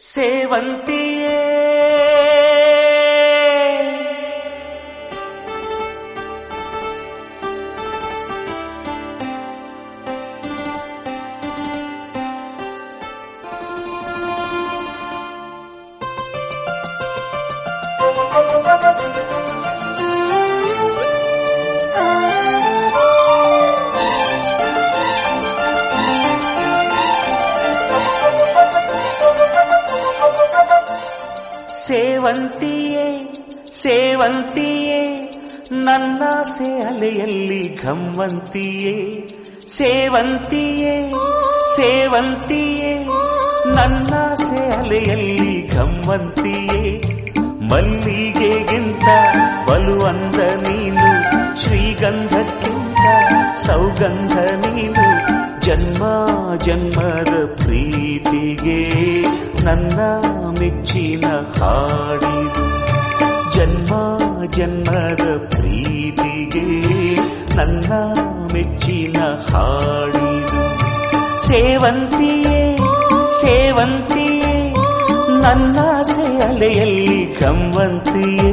ಸೇವಂತಿಯೇ ಸೇವಂತಿಯೇ ಸೇವಂತಿಯೇ ನನ್ನಾಸೆ ಅಲೆಯಲ್ಲಿ ಘಮ್ಮಂತಿಯೇ ಸೇವಂತಿಯೇ ಸೇವಂತಿಯೇ ನನ್ನಾಸೆ ಅಲೆಯಲ್ಲಿ ಘಮ್ಮಂತಿಯೇ ಮಲ್ಲಿಗೆಗಿಂತ ಬಲುವಂದ ನೀನು ಶ್ರೀಗಂಧಕ್ಕಿಂತ ಸೌಗಂಧ ನೀನು ಜನ್ಮ ಜನ್ಮದ ಪ್ರೀತಿಗೆ ನನ್ನ ಮೆಚ್ಚಿನ ಹಾಡಿದು ಜನ್ಮ ಜನ್ಮದ ಪ್ರೀತಿಗೆ ನನ್ನ ಮೆಚ್ಚಿನ ಹಾಡಿದು ಸೇವಂತಿಯೇ ಸೇವಂತಿಯೇ ನನ್ನಾಸೆ ಅಲೆಯಲ್ಲಿ ಗಮ್ಮಂತಿಯೇ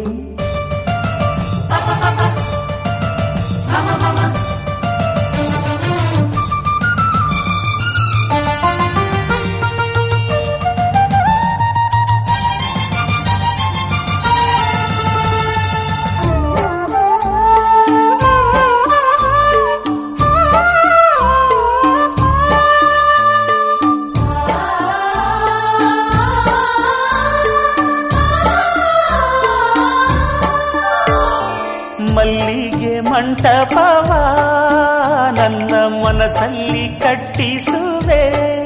ಮಲ್ಲಿಗೆ ಮಂಟಪವ ನನ್ನ ಮನಸ್ಸಲ್ಲಿ ಕಟ್ಟಿಸುವೆ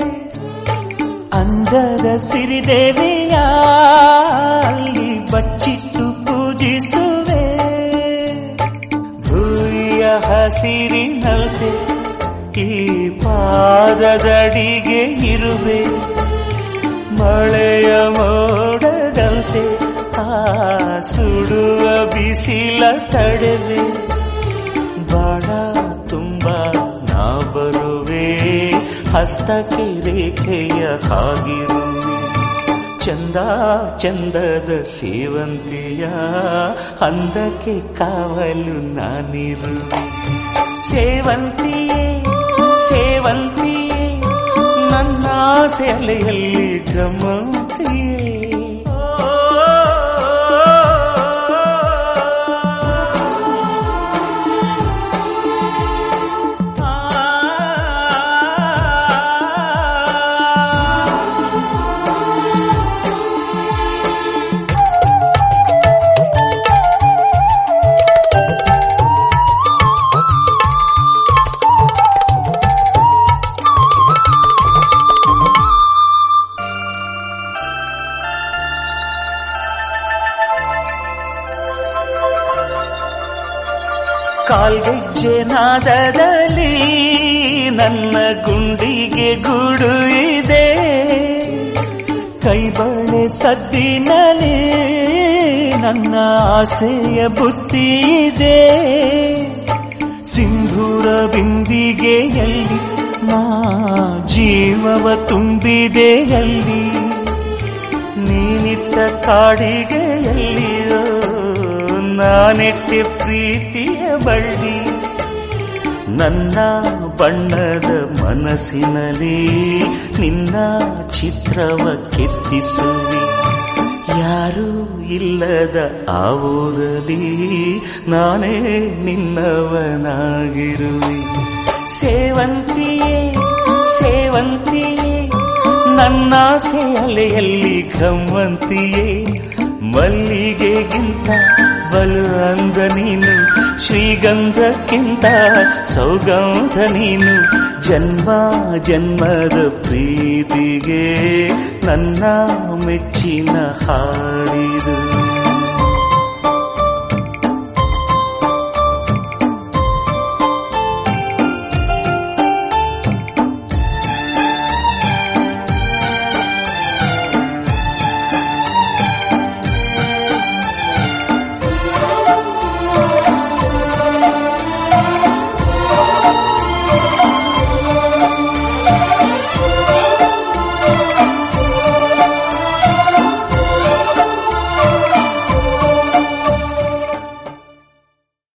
ಅಂದದ ಸಿರಿದೇವಿಯ ಅಲ್ಲಿ ಬಚ್ಚಿಟ್ಟು ಪೂಜಿಸುವೆ ಭೂಯ ಹಸಿರಿನಲ್ತೆ ಈ ಪಾದದಡಿಗೆ ಇರುವೆ ಮಳೆಯ ಮೋಡದಂತೆ ಸುಡುವ ಬಿಸಿಲ ತಡೆವೆ ಬಾಣ ತುಂಬ ನಾ ಬರುವೆ ಹಸ್ತಕ್ಕೆ ರೇಖೆಯ ಹಾಗಿರುವೆ ಚಂದ ಚಂದದ ಸೇವಂತಿಯ ಅಂದಕ್ಕೆ ಕಾವಲು ನಾನಿರುವೆ ಸೇವಂತಿಯೇ ಸೇವಂತಿಯೇ ನನ್ನ ಸೆಲೆಯಲ್ಲಿ ಗಮಂತಿಯೇ ಕಾಲ್ಗೆಜ್ಜೆ ನಾದದಲ್ಲಿ ನನ್ನ ಗುಂಡಿಗೆ ಗೂಡು ಇದೆ ಕೈಬಳೆ ಸದ್ದಿನಲ್ಲಿ ನನ್ನ ಆಸೆಯ ಬುತ್ತಿ ಇದೆ ಸಿಂಧೂರ ಬಿಂದಿಗೆಯಲ್ಲಿ ನಾ ಜೀವವ ತುಂಬಿದೆಯಲ್ಲಿ ನೀನಿಟ್ಟ ಕಾಡಿಗೆಯಲ್ಲಿಯೋ ನಾನೆಟ್ಟೆ ಪ್ರೀತಿಯ ಬಳ್ಳಿ ನನ್ನ ಬಣ್ಣದ ಮನಸ್ಸಿನಲ್ಲಿ ನಿನ್ನ ಚಿತ್ರವ ಕೆತ್ತಿಸುವಿ ಯಾರೂ ಇಲ್ಲದ ಆ ಊರಲ್ಲಿ ನಾನೇ ನಿನ್ನವನಾಗಿರುವೆ ಸೇವಂತಿಯೇ ಸೇವಂತಿಯೇ ನನ್ನ ಅಲೆಯಲ್ಲಿ ಘಮ್ಮಂತಿಯೇ ಮಲ್ಲಿಗೆಗಿಂತ ಬಲು ಅಂದ ನೀನು ಶ್ರೀಗಂಧಕ್ಕಿಂತ ಸೌಗಂಧ ನೀನು ಜನ್ಮ ಜನ್ಮದ ಪ್ರೀತಿಗೆ ನನ್ನ ಮೆಚ್ಚಿನ ಹಾಡಿದು